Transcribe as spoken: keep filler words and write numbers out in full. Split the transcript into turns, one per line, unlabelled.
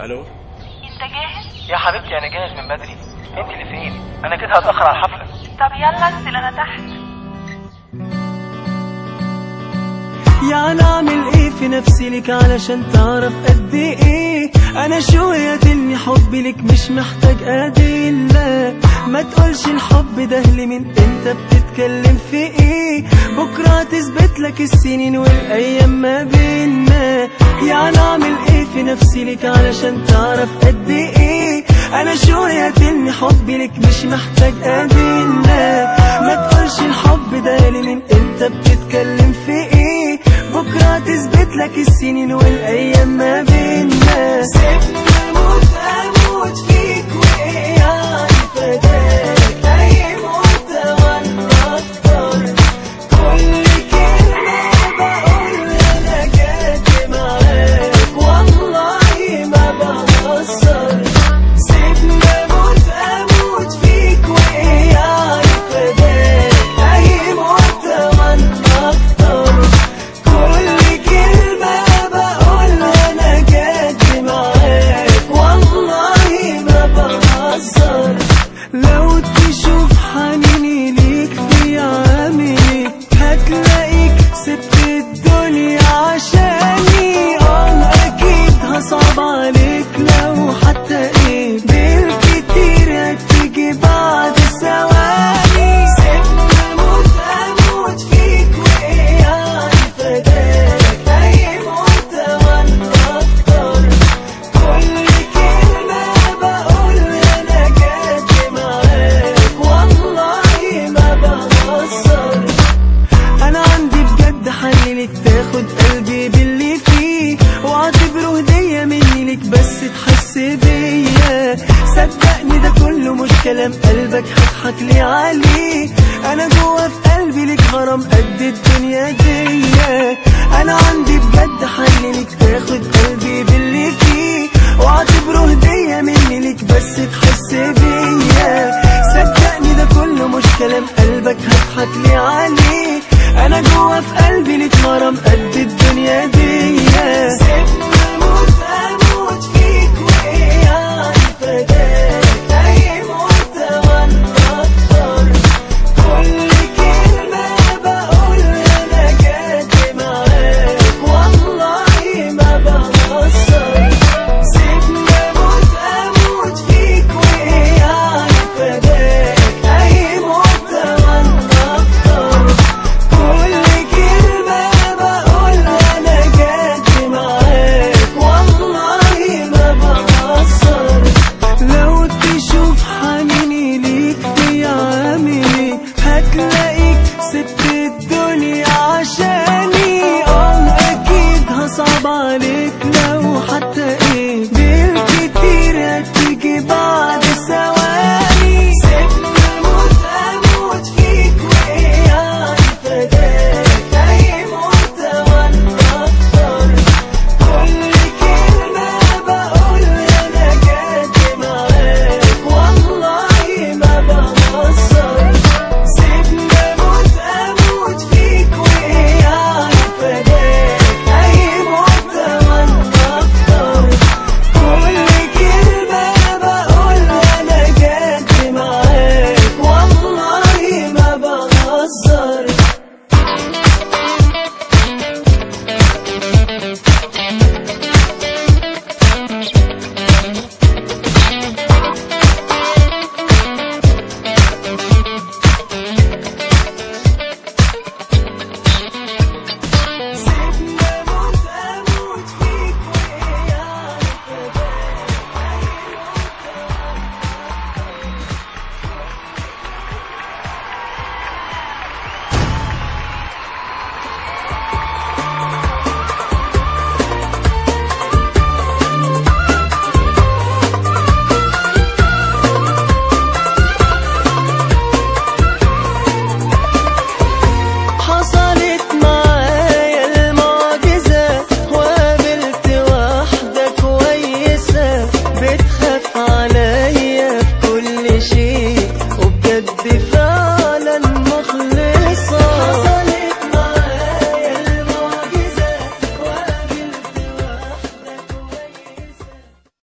الو،
انت جاهز؟
يا حبيبتي انا جاهز من بدري. انت اللي فين؟ انا كده هتاخر على الحفله.
طب يلا انزل انا تحت.
يعني اعمل ايه في نفسي لك علشان تعرف قد ايه انا شوية اني حبي لك مش محتاج ادله. ما تقولش الحب ده لمين، انت بتتكلم في ايه؟ بكره تثبت لك السنين والايام ما بينا. يعني اعمل ايه في نفسي لك علشان تعرف قد ايه انا شوية اني حبي لك مش محتاج ادله. ما تقولش الحب ده لمين، انت بتتكلم في ايه؟ بكره تثبت لك السنين والايام ما بينا. سيبني اموت اموت فيك وايه يعني فداك اي موت وانا اكتر. كل كلمه بقولها انا جد معاك والله ما بهزر. سيبني اموت اموت فيك وايه يعني فداك اي موت وانا اكتر. كل كلمة بقولها أنا جد معاك والله ما بهزر. لو تشوف حنيني ليك في عاملي هتلاقيك سبت الدنيا عشاني. اه أكيد هصعب عليك لو حتى ايه بالكتير هتيجي بعد ثواني. سيبني أموت أموت فيك وإيه يعني فداك أي موت وأنا أكتر. كل كلمة بقولها أنا جد معاك والله ما بهزر. أنا عندي بجد حل لك تاخد قلبي باللي فيه واعتبره هدية مني لك بس تحس بيا. صدقني ده كله مش كلام قلبك هضحك لي عليه. أنا جوا في قلبي لك غرام قد الدنيا دي. أنا عندي